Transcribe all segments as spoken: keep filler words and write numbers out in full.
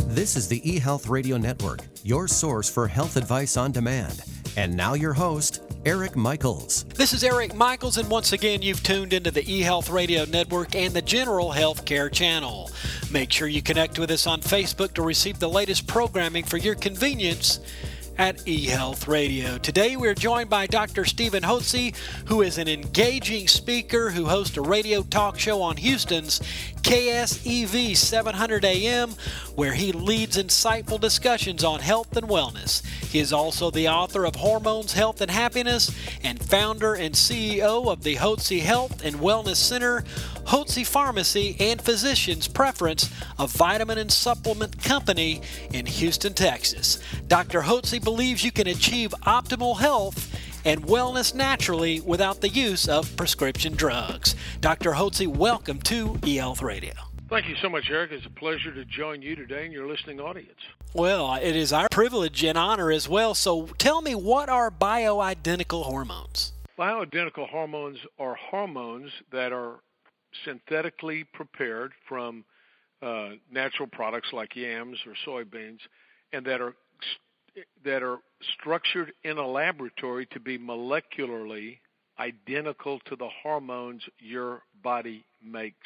This is the eHealth Radio Network, your source for health advice on demand. And now your host, Eric Michaels. This is Eric Michaels, and once again, you've tuned into the eHealth Radio Network and the General Healthcare Channel. Make sure you connect with us on Facebook to receive the latest programming for your convenience at eHealth Radio. Today we're joined by Doctor Stephen Hotze, who is an engaging speaker who hosts a radio talk show on Houston's K S E V seven hundred A M, where he leads insightful discussions on health and wellness. He is also the author of Hormones, Health, and Happiness and founder and C E O of the Hotze Health and Wellness Center, Hotze Pharmacy and Physician's Preference, a vitamin and supplement company in Houston, Texas. Doctor Hotze believes you can achieve optimal health and wellness naturally without the use of prescription drugs. Doctor Hotze, welcome to eHealth Radio. Thank you so much, Eric. It's a pleasure to join you today and your listening audience. Well, it is our privilege and honor as well. So tell me, what are bioidentical hormones? Bioidentical hormones are hormones that are synthetically prepared from uh, natural products like yams or soybeans, and that are that are structured in a laboratory to be molecularly identical to the hormones your body makes.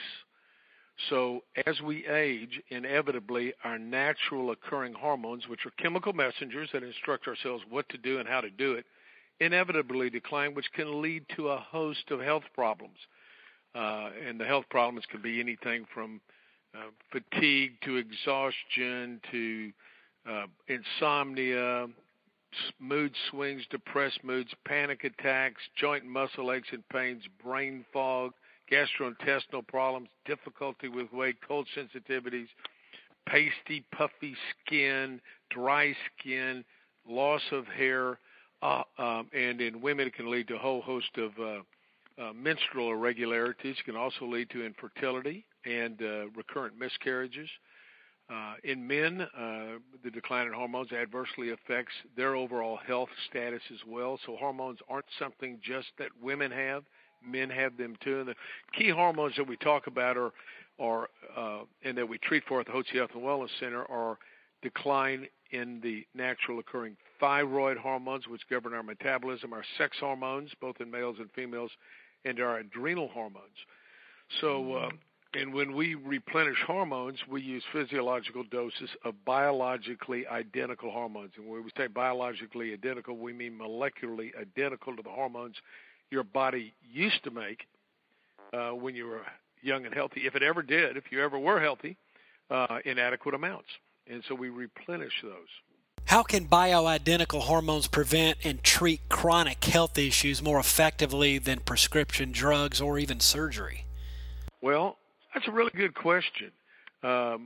So as we age, inevitably, our natural occurring hormones, which are chemical messengers that instruct our cells what to do and how to do it, inevitably decline, which can lead to a host of health problems. Uh, and the health problems can be anything from uh, fatigue to exhaustion to uh, insomnia, mood swings, depressed moods, panic attacks, joint and muscle aches and pains, brain fog, gastrointestinal problems, difficulty with weight, cold sensitivities, pasty, puffy skin, dry skin, loss of hair, uh, um, and in women it can lead to a whole host of uh, uh, menstrual irregularities. It can also lead to infertility and uh, recurrent miscarriages. Uh, in men, uh, the decline in hormones adversely affects their overall health status as well. So hormones aren't something just that women have. Men have them too. And the key hormones that we talk about are, are uh, and that we treat for at the Hotze Health and Wellness Center are decline in the natural occurring thyroid hormones, which govern our metabolism, our sex hormones, both in males and females, and our adrenal hormones. So, uh, and when we replenish hormones, we use physiological doses of biologically identical hormones. And when we say biologically identical, we mean molecularly identical to the hormones your body used to make uh, when you were young and healthy, if it ever did, if you ever were healthy, uh, in adequate amounts. And so we replenish those. How can bioidentical hormones prevent and treat chronic health issues more effectively than prescription drugs or even surgery? Well, that's a really good question. Um,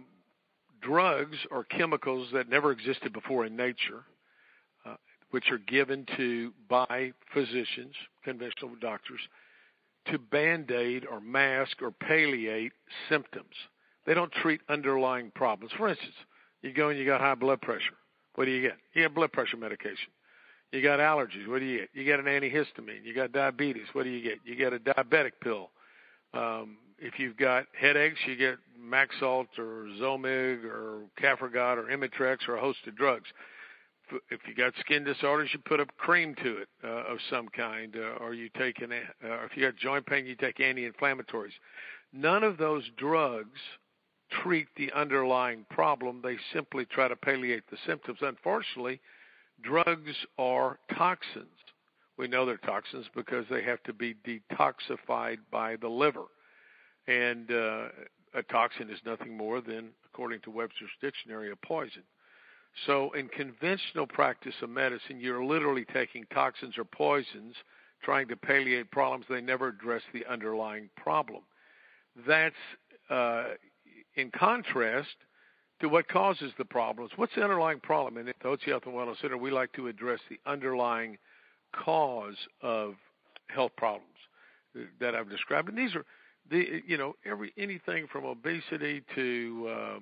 drugs are chemicals that never existed before in nature, uh, which are given to by physicians, conventional doctors, to band-aid or mask or palliate symptoms. They don't treat underlying problems. For instance, you go and you got high blood pressure. What do you get? You get blood pressure medication. You got allergies. What do you get? You get an antihistamine. You got diabetes. What do you get? You get a diabetic pill. Um, if you've got headaches, you get Maxalt or Zomig or Cafragot or Imitrex or a host of drugs. If you got skin disorders, you put a cream to it uh, of some kind, uh, or you take an. Uh, or if you got joint pain, you take anti-inflammatories. None of those drugs treat the underlying problem. They simply try to palliate the symptoms. Unfortunately, drugs are toxins. We know they're toxins because they have to be detoxified by the liver. And uh, a toxin is nothing more than, according to Webster's Dictionary, a poison. So in conventional practice of medicine, you're literally taking toxins or poisons, trying to palliate problems. They never address the underlying problem. That's uh, in contrast to what causes the problems. What's the underlying problem? And at the Hotze Health and Wellness Center, we like to address the underlying cause of health problems that I've described. And these are, the you know, every anything from obesity to um,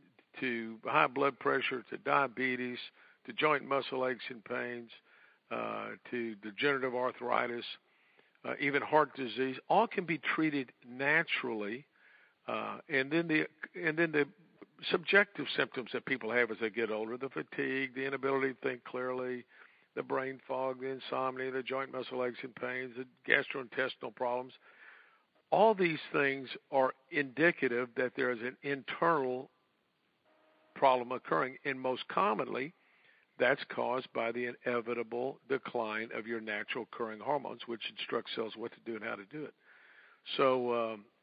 to high blood pressure to diabetes to joint muscle aches and pains uh, to degenerative arthritis, uh, even heart disease, all can be treated naturally. Uh, and then the and then the subjective symptoms that people have as they get older, the fatigue, the inability to think clearly, the brain fog, the insomnia, the joint muscle aches and pains, the gastrointestinal problems. All these things are indicative that there is an internal problem occurring, and most commonly that's caused by the inevitable decline of your natural occurring hormones, which instruct cells what to do and how to do it. So um,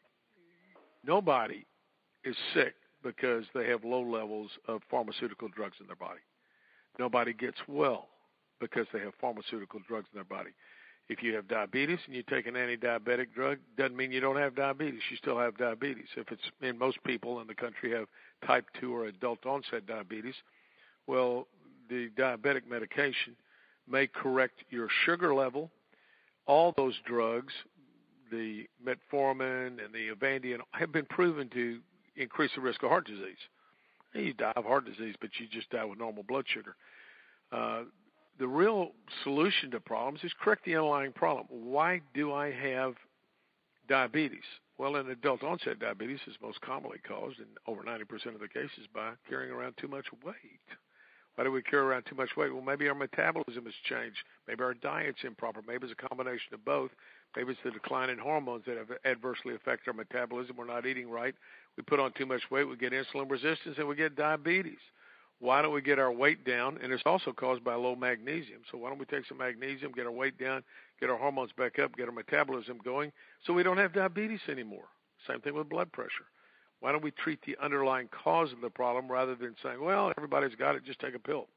nobody is sick because they have low levels of pharmaceutical drugs in their body. Nobody gets well because they have pharmaceutical drugs in their body. If you have diabetes and you take an anti-diabetic drug, doesn't mean you don't have diabetes. You still have diabetes. If it's, and most people in the country have type two or adult onset diabetes, well, the diabetic medication may correct your sugar level. All those drugs, the metformin and the Avandian, have been proven to increase the risk of heart disease. You die of heart disease, but you just die with normal blood sugar. Uh, the real solution to problems is correct the underlying problem. Why do I have diabetes? Well, in adult onset diabetes is most commonly caused in over ninety percent of the cases by carrying around too much weight. Why do we carry around too much weight? Well, maybe our metabolism has changed. Maybe our diet's improper. Maybe it's a combination of both. Maybe it's the decline in hormones that have adversely affect our metabolism. We're not eating right. We put on too much weight. We get insulin resistance, and we get diabetes. Why don't we get our weight down? And it's also caused by low magnesium. So why don't we take some magnesium, get our weight down, get our hormones back up, get our metabolism going so we don't have diabetes anymore? Same thing with blood pressure. Why don't we treat the underlying cause of the problem rather than saying, well, everybody's got it, just take a pill?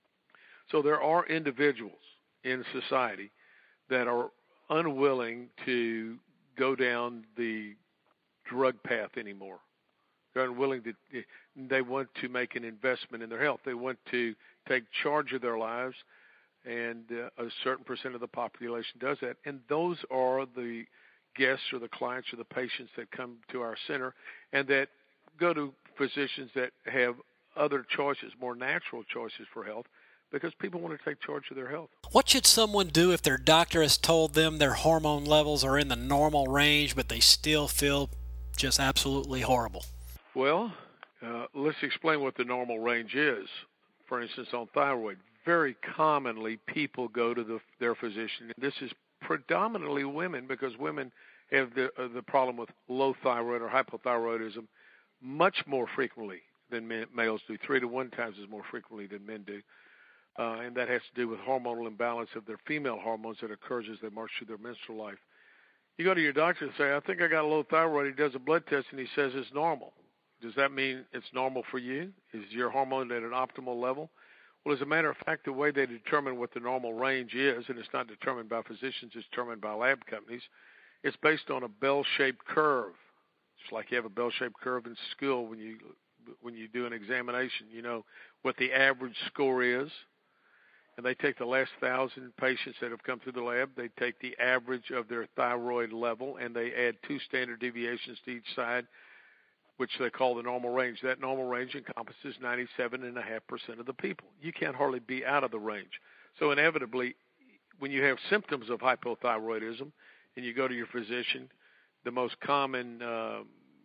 So there are individuals in society that are unwilling to go down the drug path anymore. They're unwilling to, they want to make an investment in their health. They want to take charge of their lives, and uh, a certain percent of the population does that. And those are the guests or the clients or the patients that come to our center and that go to physicians that have other choices, more natural choices for health, because people want to take charge of their health. What should someone do if their doctor has told them their hormone levels are in the normal range, but they still feel just absolutely horrible? Well, uh, let's explain what the normal range is. For instance, on thyroid, very commonly people go to the, their physician. This is predominantly women because women have the, uh, the problem with low thyroid or hypothyroidism much more frequently than men, males do, three to one times as more frequently than men do. Uh, and that has to do with hormonal imbalance of their female hormones that occurs as they march through their menstrual life. You go to your doctor and say, I think I got low thyroid. He does a blood test and he says it's normal. Does that mean it's normal for you? Is your hormone at an optimal level? Well, as a matter of fact, the way they determine what the normal range is, and it's not determined by physicians, it's determined by lab companies, it's based on a bell-shaped curve. Just like you have a bell-shaped curve in school when you when you do an examination, you know what the average score is. And they take the last thousand patients that have come through the lab, they take the average of their thyroid level, and they add two standard deviations to each side, which they call the normal range. That normal range encompasses ninety-seven point five percent of the people. You can't hardly be out of the range. So inevitably, when you have symptoms of hypothyroidism and you go to your physician, the most common uh,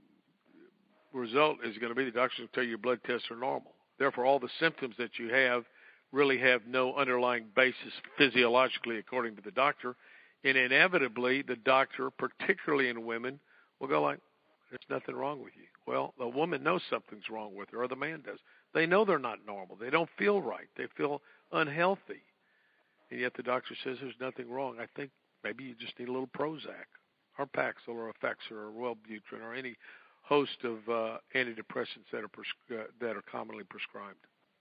result is going to be the doctor's going to tell you your blood tests are normal. Therefore, all the symptoms that you have really have no underlying basis physiologically, according to the doctor. And inevitably, the doctor, particularly in women, will go like, there's nothing wrong with you. Well, the woman knows something's wrong with her, or the man does. They know they're not normal. They don't feel right. They feel unhealthy. And yet the doctor says there's nothing wrong. I think maybe you just need a little Prozac or Paxil or Effexor or Wellbutrin or any host of uh, antidepressants that are pres- uh, that are commonly prescribed.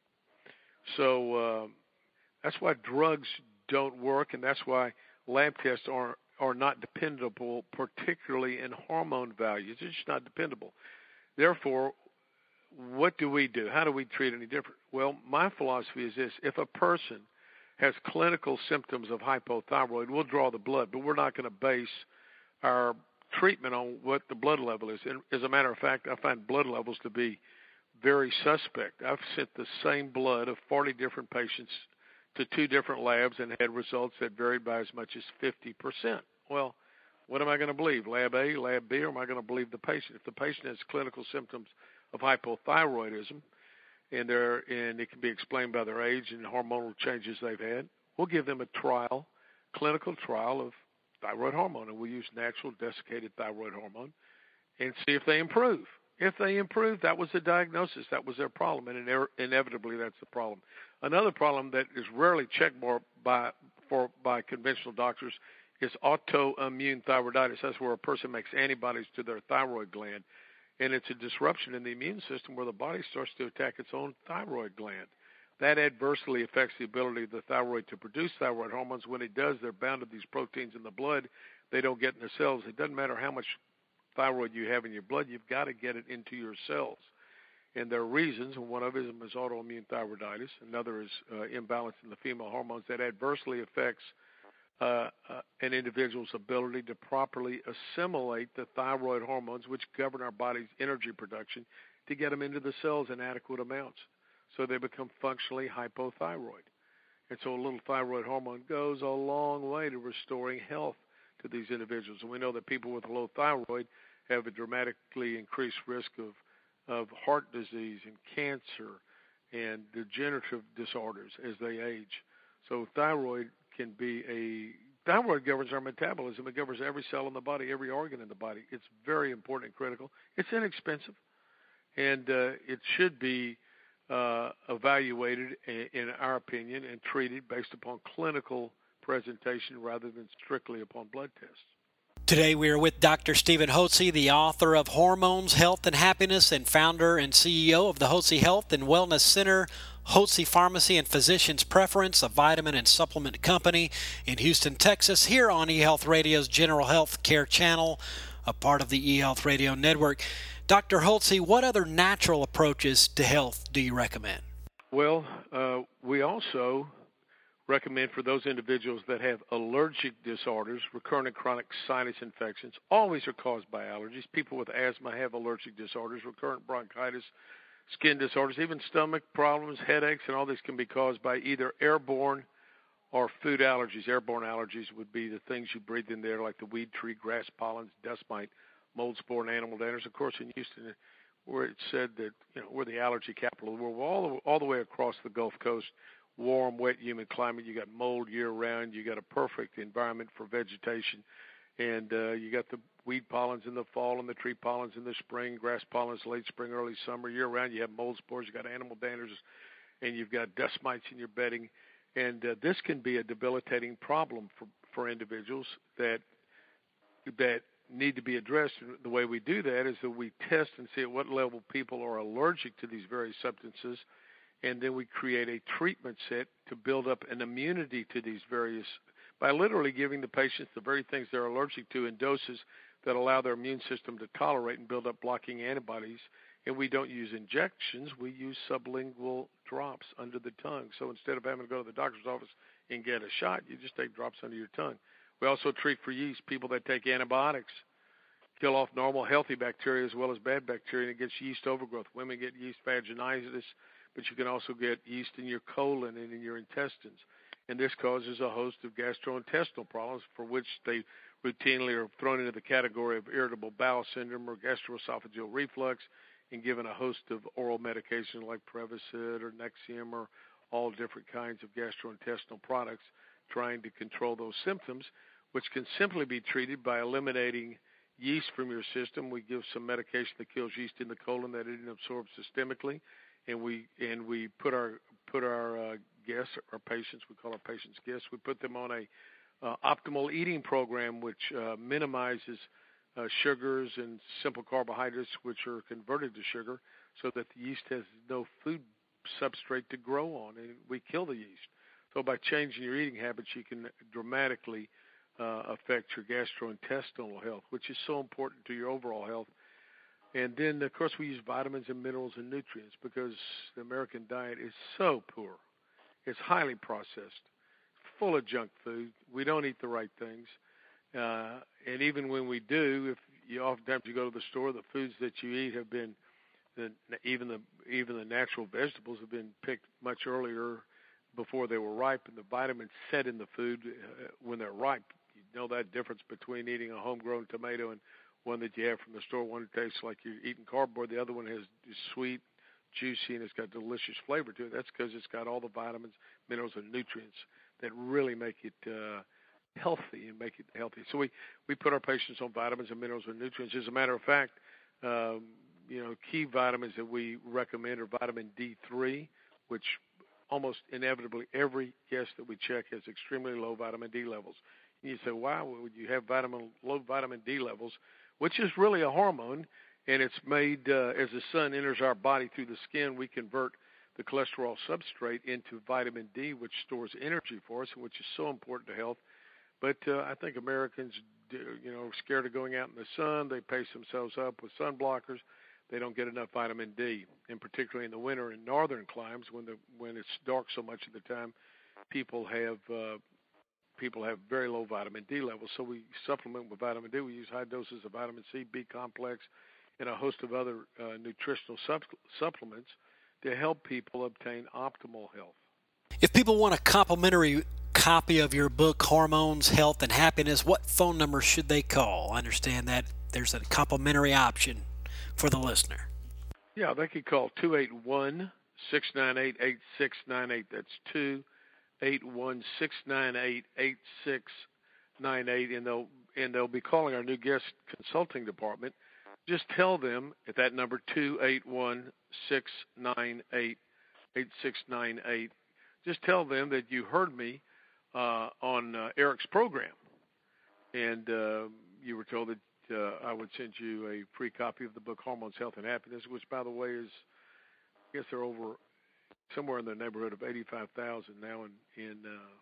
So uh, that's why drugs don't work, and that's why lab tests are are not dependable, particularly in hormone values. It's just not dependable. Therefore, what do we do? How do we treat any different? Well, my philosophy is this. If a person has clinical symptoms of hypothyroid, we'll draw the blood, but we're not going to base our treatment on what the blood level is. And as a matter of fact, I find blood levels to be very suspect. I've sent the same blood of forty different patients to two different labs and had results that varied by as much as fifty percent. Well, what am I going to believe, lab A, lab B, or am I going to believe the patient? If the patient has clinical symptoms of hypothyroidism, and they're and it can be explained by their age and hormonal changes they've had. We'll give them a trial, clinical trial of thyroid hormone, and we use natural desiccated thyroid hormone and see if they improve. If they improve, that was the diagnosis. That was their problem, and ine- inevitably that's the problem. Another problem that is rarely checked more by for by conventional doctors is autoimmune thyroiditis. That's where a person makes antibodies to their thyroid gland, and it's a disruption in the immune system where the body starts to attack its own thyroid gland. That adversely affects the ability of the thyroid to produce thyroid hormones. When it does, they're bound to these proteins in the blood. They don't get in the cells. It doesn't matter how much thyroid you have in your blood, you've got to get it into your cells. And there are reasons, and one of them is autoimmune thyroiditis. Another is uh, imbalance in the female hormones that adversely affects uh, uh, an individual's ability to properly assimilate the thyroid hormones, which govern our body's energy production, to get them into the cells in adequate amounts. So they become functionally hypothyroid. And so a little thyroid hormone goes a long way to restoring health to these individuals. And we know that people with low thyroid have a dramatically increased risk of, of heart disease and cancer and degenerative disorders as they age. So thyroid can be a thyroid governs our metabolism. It governs every cell in the body, every organ in the body. It's very important and critical. It's inexpensive, and uh, it should be uh, evaluated, in, in our opinion, and treated based upon clinical presentation rather than strictly upon blood tests. Today we are with Doctor Stephen Hotze, the author of Hormones, Health, and Happiness and founder and C E O of the Hotze Health and Wellness Center, Hotze Pharmacy and Physician's Preference, a vitamin and supplement company in Houston, Texas, here on eHealth Radio's General Health Care channel, a part of the eHealth Radio Network. Doctor Hotze, what other natural approaches to health do you recommend? Well, uh, we also recommend for those individuals that have allergic disorders, recurrent and chronic sinus infections, always are caused by allergies. People with asthma have allergic disorders, recurrent bronchitis, skin disorders, even stomach problems, headaches, and all these can be caused by either airborne or food allergies. Airborne allergies would be the things you breathe in there, like the weed tree, grass pollens, dust mite, mold spore, and animal danders. Of course, in Houston, where it's said that, you know, we're the allergy capital of the world, we're all the, all the way across the Gulf Coast, warm, wet, humid climate. You got mold year-round. You got a perfect environment for vegetation, and uh, you got the weed pollens in the fall and the tree pollens in the spring, grass pollens late spring, early summer. Year-round, you have mold spores. You got animal danders, and you've got dust mites in your bedding, and uh, this can be a debilitating problem for for individuals that that need to be addressed. The way we do that is that we test and see at what level people are allergic to these various substances, and then we create a treatment set to build up an immunity to these various, by literally giving the patients the very things they're allergic to in doses that allow their immune system to tolerate and build up blocking antibodies. And we don't use injections, we use sublingual drops under the tongue. So instead of having to go to the doctor's office and get a shot, you just take drops under your tongue. We also treat for yeast. People that take antibiotics kill off normal, healthy bacteria as well as bad bacteria, and it gets yeast overgrowth. Women get yeast vaginitis, but you can also get yeast in your colon and in your intestines. And this causes a host of gastrointestinal problems for which they routinely are thrown into the category of irritable bowel syndrome or gastroesophageal reflux and given a host of oral medications like Prevacid or Nexium or all different kinds of gastrointestinal products trying to control those symptoms, which can simply be treated by eliminating yeast from your system. We give some medication that kills yeast in the colon that it didn't absorb systemically. And we and we put our put our uh, guests, our patients, we call our patients guests, we put them on a uh, optimal eating program which uh, minimizes uh, sugars and simple carbohydrates which are converted to sugar, so that the yeast has no food substrate to grow on, and we kill the yeast. So by changing your eating habits, you can dramatically uh, affect your gastrointestinal health, which is so important to your overall health. And then, of course, we use vitamins and minerals and nutrients because the American diet is so poor. It's highly processed, full of junk food. We don't eat the right things. Uh, and even when we do, if you oftentimes you go to the store, the foods that you eat have been, the, even the even the natural vegetables have been picked much earlier before they were ripe, and the vitamins set in the food uh, when they're ripe. You know that difference between eating a homegrown tomato and one that you have from the store. One tastes like you're eating cardboard. The other one has is sweet, juicy, and it's got delicious flavor to it. That's because it's got all the vitamins, minerals, and nutrients that really make it uh, healthy and make it healthy. So we, we put our patients on vitamins and minerals and nutrients. As a matter of fact, um, you know, key vitamins that we recommend are vitamin D three, which almost inevitably every guest that we check has extremely low vitamin D levels. And you say, why would you have vitamin low vitamin D levels, which is really a hormone, and it's made uh, as the sun enters our body through the skin, we convert the cholesterol substrate into vitamin D, which stores energy for us, which is so important to health. But uh, I think Americans, do, you know, are scared of going out in the sun. They pace themselves up with sun blockers. They don't get enough vitamin D, and particularly in the winter in northern climes when the when it's dark so much of the time, people have uh, people have very low vitamin D levels. So we supplement with vitamin D. We use high doses of vitamin C, B complex, and a host of other uh, nutritional sup- supplements to help people obtain optimal health. If people want a complimentary copy of your book, Hormones, Health, and Happiness, what phone number should they call? I understand that there's a complimentary option for the listener. Yeah, they could call two eight one, six nine eight, eight six nine eight. That's two eight one, six nine eight, eight six nine eight, and they'll and they'll be calling our new guest consulting department. Just tell them at that number, two eight one, six nine eight, eight six nine eight. Just tell them that you heard me uh, on uh, Eric's program, and uh, you were told that uh, I would send you a free copy of the book Hormones, Health, and Happiness, which, by the way, is, I guess they're over somewhere in the neighborhood of eighty-five thousand now in in uh,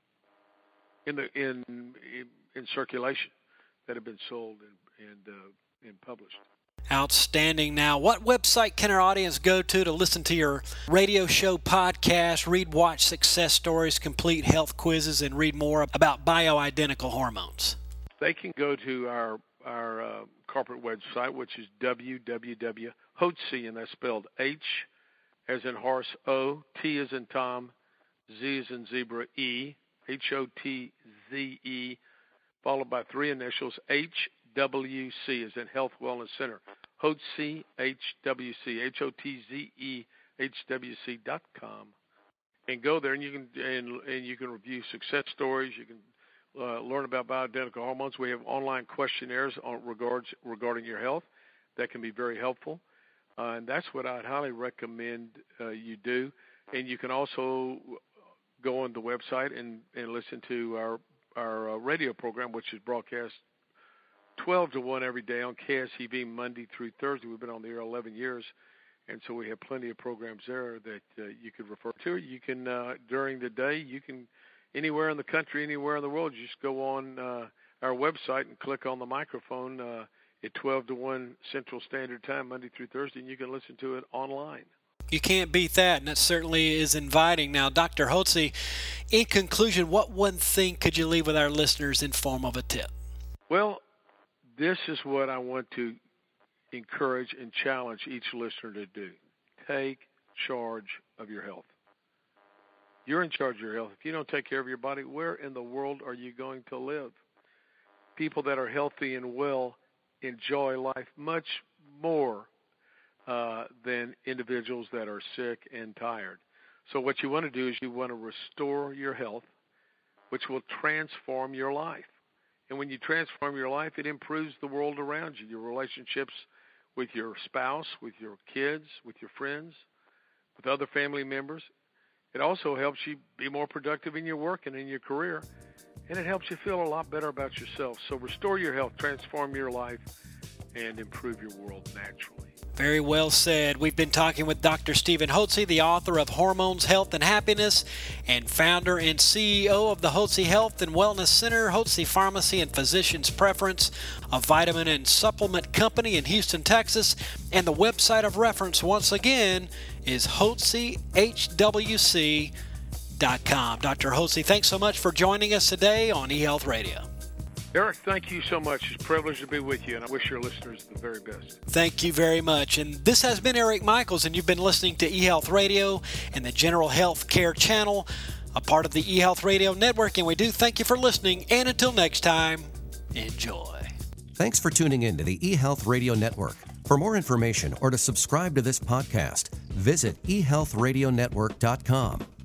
in the in, in in circulation that have been sold and and, uh, and published. Outstanding. Now, what website can our audience go to to listen to your radio show podcast, read, watch success stories, complete health quizzes, and read more about bioidentical hormones? They can go to our our uh, corporate website, which is w w w dot hotze, and that's spelled H as in horse, O, T as in Tom, Z as in zebra, E, H O T Z E, followed by three initials, H W C as in Health Wellness Center. Hotze, H W C, H O T Z E, H W C dot com, and go there and you can and, and you can review success stories. You can uh, learn about bioidentical hormones. We have online questionnaires on regards regarding your health that can be very helpful, uh, and that's what I'd highly recommend uh, you do. And you can also go on the website and, and listen to our our uh, radio program, which is broadcast twelve to one every day on K S E V Monday through Thursday. We've been on the air eleven years, and so we have plenty of programs there that uh, you could refer to. You can, uh, during the day, you can, anywhere in the country, anywhere in the world, you just go on uh, our website and click on the microphone uh, at twelve to one Central Standard Time, Monday through Thursday, and you can listen to it online. You can't beat that, and that certainly is inviting. Now, Doctor Hotze, in conclusion, what one thing could you leave with our listeners in form of a tip? Well, this is what I want to encourage and challenge each listener to do. Take charge of your health. You're in charge of your health. If you don't take care of your body, where in the world are you going to live? People that are healthy and well enjoy life much more uh, than individuals that are sick and tired. So what you want to do is you want to restore your health, which will transform your life. And when you transform your life, it improves the world around you, your relationships with your spouse, with your kids, with your friends, with other family members. It also helps you be more productive in your work and in your career, and it helps you feel a lot better about yourself. So restore your health, transform your life, and improve your world naturally. Very well said. We've been talking with Doctor Stephen Hotze, the author of Hormones, Health, and Happiness, and founder and C E O of the Hotze Health and Wellness Center, Hotze Pharmacy and Physician's Preference, a vitamin and supplement company in Houston, Texas. And the website of reference, once again, is hotze h w c dot com. Doctor Hotze, thanks so much for joining us today on eHealth Radio. Eric, thank you so much. It's a privilege to be with you, and I wish your listeners the very best. Thank you very much. And this has been Eric Michaels, and you've been listening to eHealth Radio and the General Health Care Channel, a part of the eHealth Radio Network, and we do thank you for listening. And until next time, enjoy. Thanks for tuning in to the eHealth Radio Network. For more information or to subscribe to this podcast, visit e health radio network dot com.